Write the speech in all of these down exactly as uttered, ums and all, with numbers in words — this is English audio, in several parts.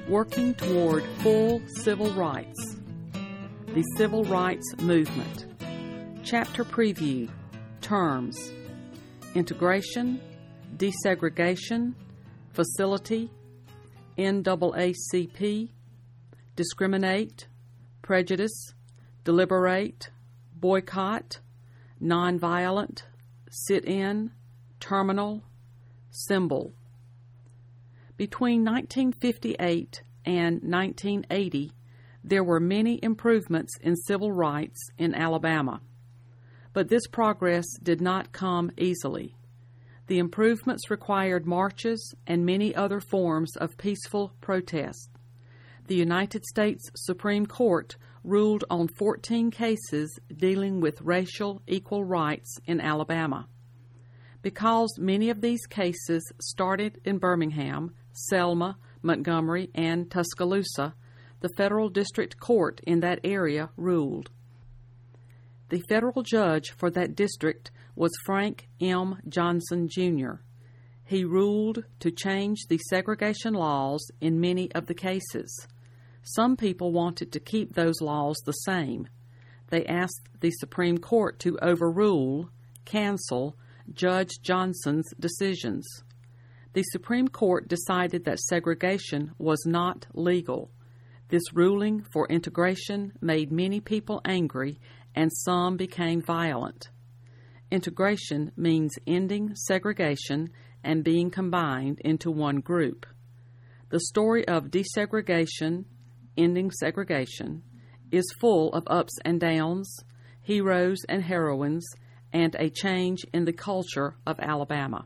Working toward full civil rights. The Civil Rights Movement. Chapter Preview. Terms. Integration, desegregation, facility, N double A C P, discriminate, prejudice, deliberate, boycott, nonviolent, sit-in, terminal, symbol. Between nineteen fifty-eight and nineteen eighty, there were many improvements in civil rights in Alabama. But this progress did not come easily. The improvements required marches and many other forms of peaceful protest. The United States Supreme Court ruled on fourteen cases dealing with racial equal rights in Alabama. Because many of these cases started in Birmingham, Selma, Montgomery, and Tuscaloosa, the federal district court in that area ruled. The federal judge for that district was Frank M. Johnson, Junior He ruled to change the segregation laws in many of the cases. Some people wanted to keep those laws the same. They asked the Supreme Court to overrule, cancel, Judge Johnson's decisions. The Supreme Court decided that segregation was not legal. This ruling for integration made many people angry, and some became violent. Integration means ending segregation and being combined into one group. The story of desegregation, ending segregation, is full of ups and downs, heroes and heroines, and a change in the culture of Alabama.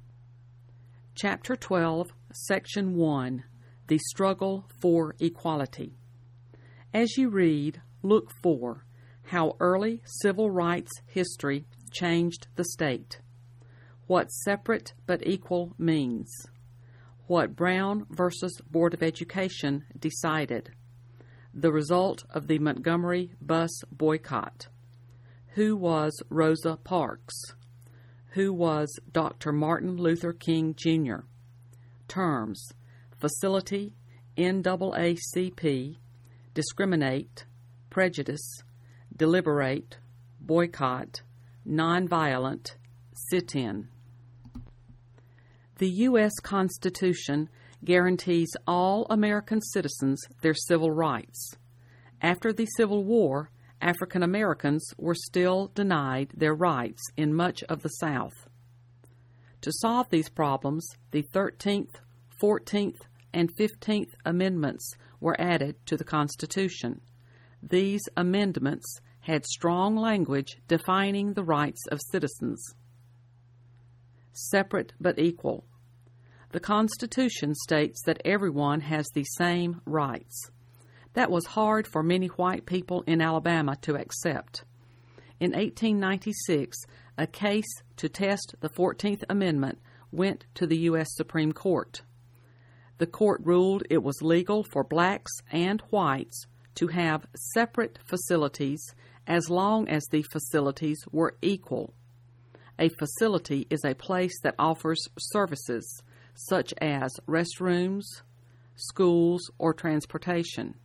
Chapter twelve, Section one, The Struggle for Equality. As you read, look for how early civil rights history changed the state, what separate but equal means, what Brown versus Board of Education decided, the result of the Montgomery bus boycott, who was Rosa Parks, who was Doctor Martin Luther King, Junior Terms: facility, N double A C P, discriminate, prejudice, deliberate, boycott, nonviolent, sit-in. The U S Constitution guarantees all American citizens their civil rights. After the Civil War, African Americans were still denied their rights in much of the South. To solve these problems, the thirteenth, fourteenth, and fifteenth Amendments were added to the Constitution. These amendments had strong language defining the rights of citizens. Separate but equal. The Constitution states that everyone has the same rights. That was hard for many white people in Alabama to accept. In eighteen ninety-six, a case to test the fourteenth Amendment went to the U S Supreme Court. The court ruled it was legal for blacks and whites to have separate facilities as long as the facilities were equal. A facility is a place that offers services such as restrooms, schools, or transportation.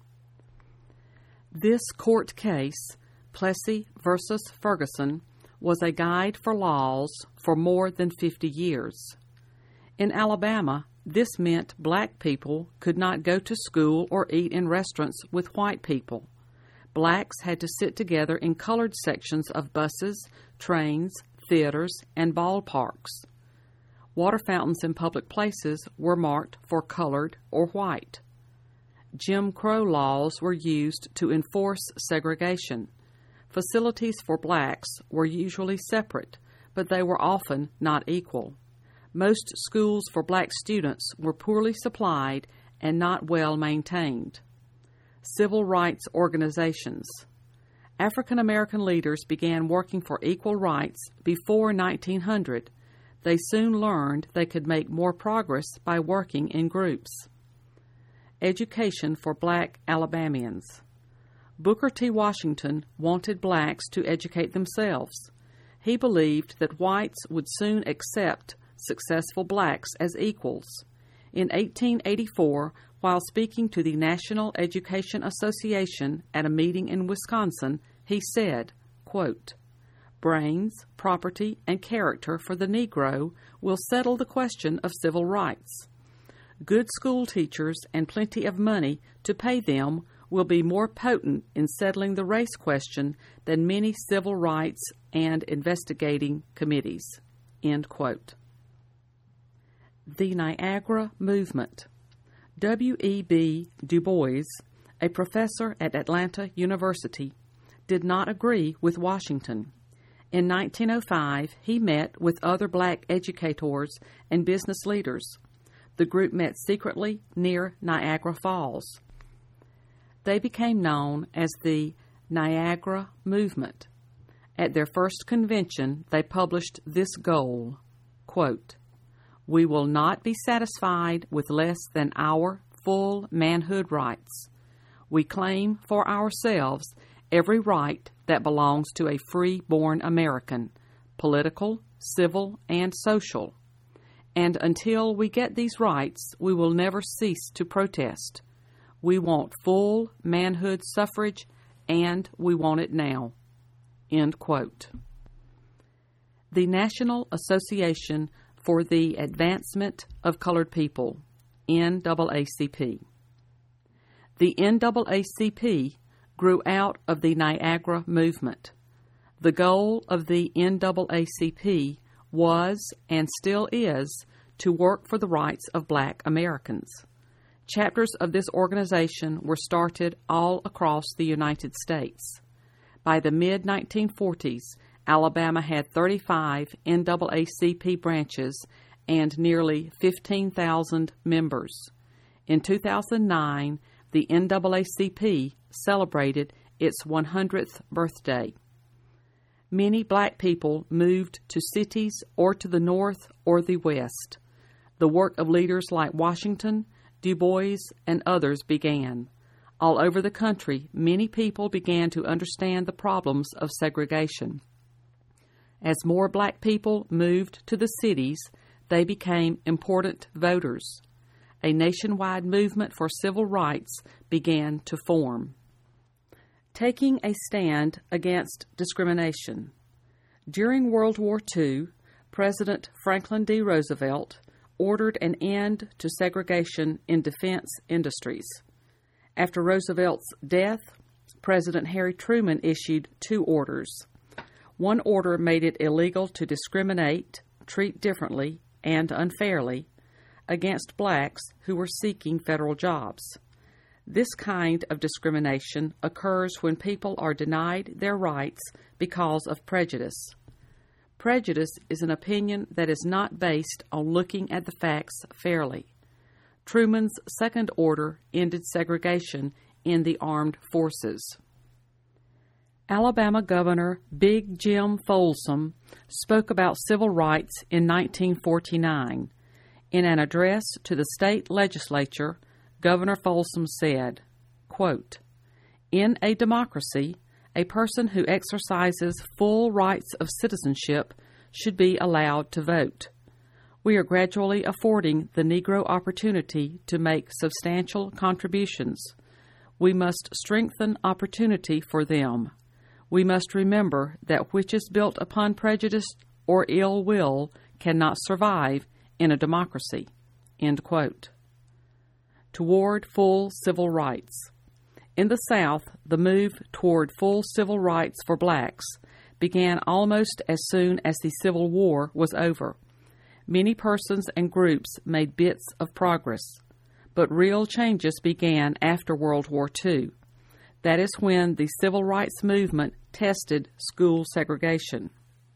This court case, Plessy versus Ferguson, was a guide for laws for more than fifty years. In Alabama, this meant black people could not go to school or eat in restaurants with white people. Blacks had to sit together in colored sections of buses, trains, theaters, and ballparks. Water fountains in public places were marked for colored or white. Jim Crow laws were used to enforce segregation. Facilities for blacks were usually separate, but they were often not equal. Most schools for black students were poorly supplied and not well maintained. Civil rights organizations. African American leaders began working for equal rights before nineteen hundred. They soon learned they could make more progress by working in groups. Education for black Alabamians. Booker T. Washington wanted blacks to educate themselves. He believed that whites would soon accept successful blacks as equals. In eighteen eighty-four, While speaking to the National Education Association at a meeting in Wisconsin, he said, quote, "Brains, property, and character for the Negro will settle the question of civil rights. Good school teachers and plenty of money to pay them will be more potent in settling the race question than many civil rights and investigating committees." End quote. The Niagara Movement. W E B Du Bois, a professor at Atlanta University, did not agree with Washington. In nineteen oh five, he met with other black educators and business leaders. The group met secretly near Niagara Falls. They became known as the Niagara Movement. At their first convention, they published this goal, quote, "We will not be satisfied with less than our full manhood rights. We claim for ourselves every right that belongs to a free-born American, political, civil, and social. And until we get these rights, we will never cease to protest. We want full manhood suffrage, and we want it now." End quote. The National Association for the Advancement of Colored People, N double A C P. The N double A C P grew out of the Niagara Movement. The goal of the N double A C P was, and still is, to work for the rights of black Americans. Chapters of this organization were started all across the United States. By the mid nineteen forties, Alabama had thirty-five N double A C P branches and nearly fifteen thousand members. In two thousand nine, the N double A C P celebrated its one hundredth birthday. Many black people moved to cities or to the north or the west. The work of leaders like Washington, Du Bois, and others began. All over the country, many people began to understand the problems of segregation. As more black people moved to the cities, they became important voters. A nationwide movement for civil rights began to form. Taking a stand against discrimination. During World War Two, President Franklin D. Roosevelt ordered an end to segregation in defense industries. After Roosevelt's death, President Harry Truman issued two orders. One order made it illegal to discriminate, treat differently, and unfairly against blacks who were seeking federal jobs. This kind of discrimination occurs when people are denied their rights because of prejudice. Prejudice is an opinion that is not based on looking at the facts fairly. Truman's second order ended segregation in the armed forces. Alabama Governor Big Jim Folsom spoke about civil rights in nineteen forty-nine. In an address to the state legislature, Governor Folsom said, quote, "In a democracy, a person who exercises full rights of citizenship should be allowed to vote. We are gradually affording the Negro opportunity to make substantial contributions. We must strengthen opportunity for them. We must remember that which is built upon prejudice or ill will cannot survive in a democracy." End quote. Toward full civil rights. In the South, the move toward full civil rights for blacks began almost as soon as the Civil War was over. Many persons and groups made bits of progress, but real changes began after World War Two. That is when the civil rights movement tested school segregation.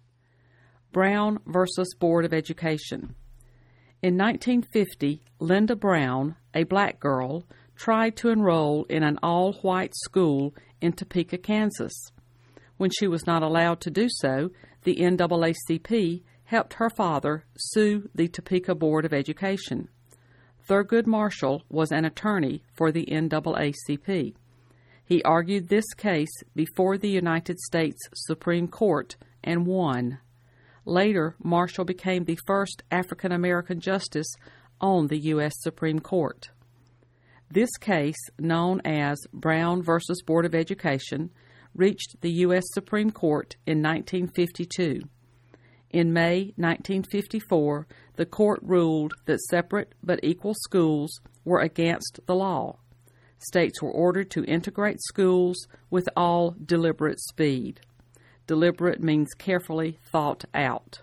Brown versus Board of Education. In nineteen fifty, Linda Brown, a black girl, tried to enroll in an all-white school in Topeka, Kansas. When she was not allowed to do so, the N double A C P helped her father sue the Topeka Board of Education. Thurgood Marshall was an attorney for the N double A C P. He argued this case before the United States Supreme Court and won. Later, Marshall became the first African-American justice on the U S Supreme Court. This case, known as Brown versus Board of Education, reached the U S Supreme Court in nineteen fifty-two. In May nineteen fifty-four, the court ruled that separate but equal schools were against the law. States were ordered to integrate schools with all deliberate speed. Deliberate means carefully thought out.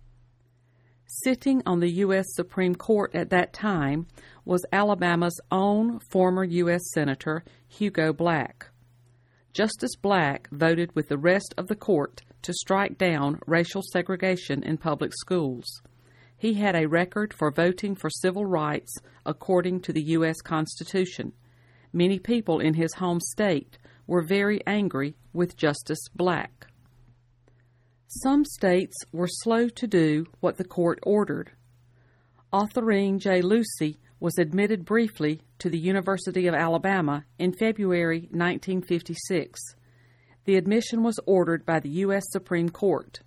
Sitting on the U S Supreme Court at that time was Alabama's own former U S Senator Hugo Black. Justice Black voted with the rest of the court to strike down racial segregation in public schools. He had a record for voting for civil rights according to the U S Constitution. Many people in his home state were very angry with Justice Black. Some states were slow to do what the court ordered. Autherine J. Lucy was admitted briefly to the University of Alabama in February nineteen fifty-six. The admission was ordered by the U S Supreme Court.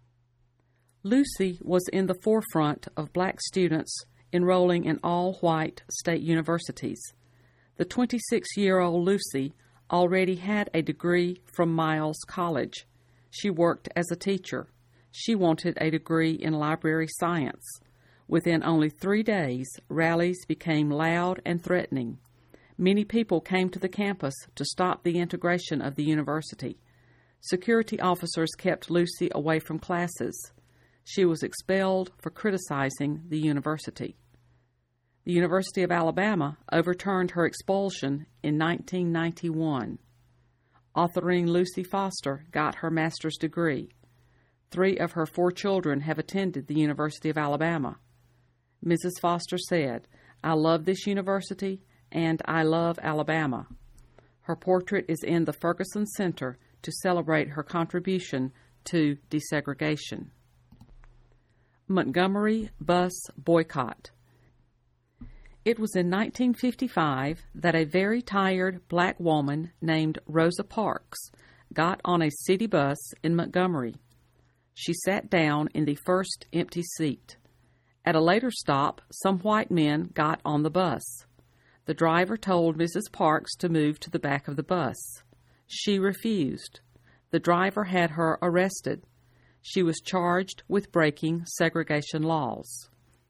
Lucy was in the forefront of black students enrolling in all-white state universities. The twenty-six-year-old Lucy already had a degree from Miles College. She worked as a teacher. She wanted a degree in library science. Within only three days, rallies became loud and threatening. Many people came to the campus to stop the integration of the university. Security officers kept Lucy away from classes. She was expelled for criticizing the university. The University of Alabama overturned her expulsion in nineteen ninety-one. Autherine Lucy Foster got her master's degree. Three of her four children have attended the University of Alabama. Missus Foster said, "I love this university and I love Alabama." Her portrait is in the Ferguson Center to celebrate her contribution to desegregation. Montgomery Bus Boycott. It was in nineteen fifty-five that a very tired black woman named Rosa Parks got on a city bus in Montgomery. She sat down in the first empty seat. At a later stop, some white men got on the bus. The driver told Missus Parks to move to the back of the bus. She refused. The driver had her arrested. She was charged with breaking segregation laws.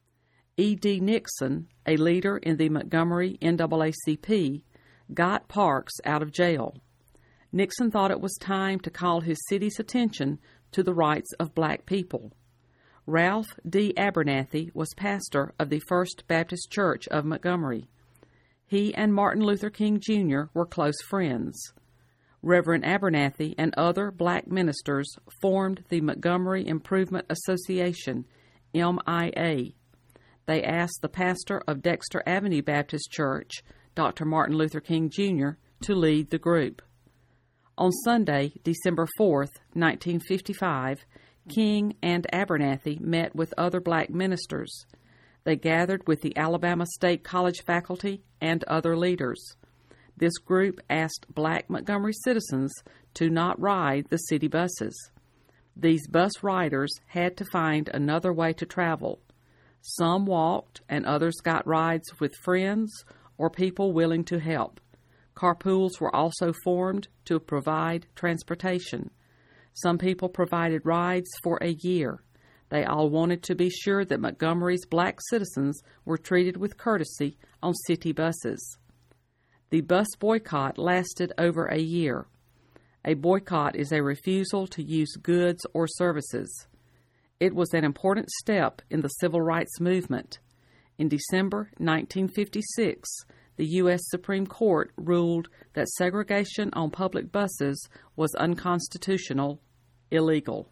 E D Nixon, a leader in the Montgomery N double A C P, got Parks out of jail. Nixon thought it was time to call his city's attention to the rights of black people. Ralph D. Abernathy was pastor of the First Baptist Church of Montgomery. He and Martin Luther King Junior were close friends. Reverend Abernathy and other black ministers formed the Montgomery Improvement Association, M I A. They asked the pastor of Dexter Avenue Baptist Church, Doctor Martin Luther King Junior, to lead the group. On Sunday, December fourth, nineteen fifty-five, King and Abernathy met with other black ministers. They gathered with the Alabama State College faculty and other leaders. This group asked black Montgomery citizens to not ride the city buses. These bus riders had to find another way to travel. Some walked and others got rides with friends or people willing to help. Carpools were also formed to provide transportation. Some people provided rides for a year. They all wanted to be sure that Montgomery's black citizens were treated with courtesy on city buses. The bus boycott lasted over a year. A boycott is a refusal to use goods or services. It was an important step in the civil rights movement. In December nineteen fifty-six, the U S Supreme Court ruled that segregation on public buses was unconstitutional, illegal.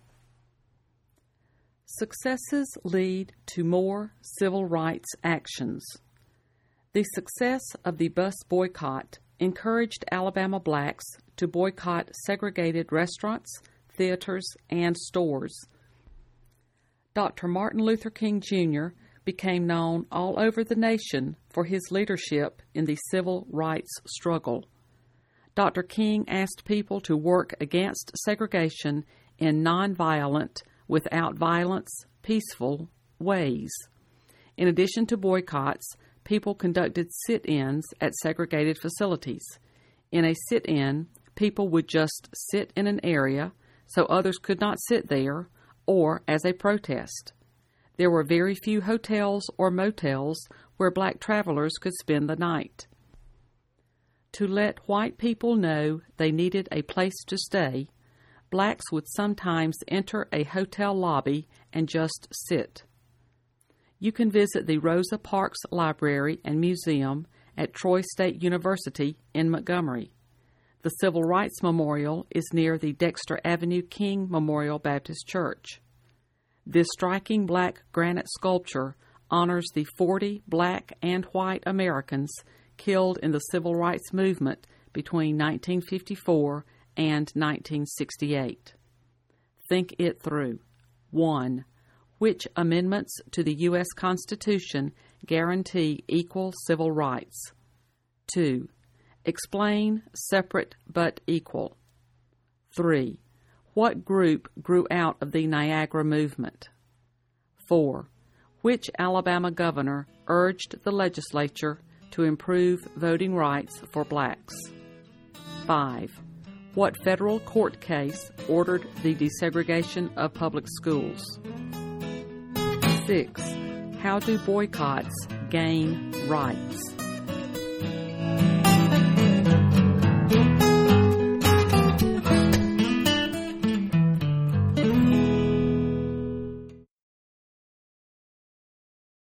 Successes lead to more civil rights actions. The success of the bus boycott encouraged Alabama blacks to boycott segregated restaurants, theaters, and stores. Doctor Martin Luther King Junior became known all over the nation for his leadership in the civil rights struggle. Doctor King asked people to work against segregation in nonviolent, without violence, peaceful ways. In addition to boycotts, people conducted sit-ins at segregated facilities. In a sit-in, people would just sit in an area so others could not sit there, or as a protest. There were very few hotels or motels where black travelers could spend the night. To let white people know they needed a place to stay, blacks would sometimes enter a hotel lobby and just sit. You can visit the Rosa Parks Library and Museum at Troy State University in Montgomery. The Civil Rights Memorial is near the Dexter Avenue King Memorial Baptist Church. This striking black granite sculpture honors the forty black and white Americans killed in the Civil Rights Movement between nineteen fifty-four and nineteen sixty-eight. Think it through. one. Which amendments to the U S Constitution guarantee equal civil rights? two. Explain separate but equal. three. What group grew out of the Niagara Movement? four. Which Alabama governor urged the legislature to improve voting rights for blacks? five. What federal court case ordered the desegregation of public schools? six. How do boycotts gain rights?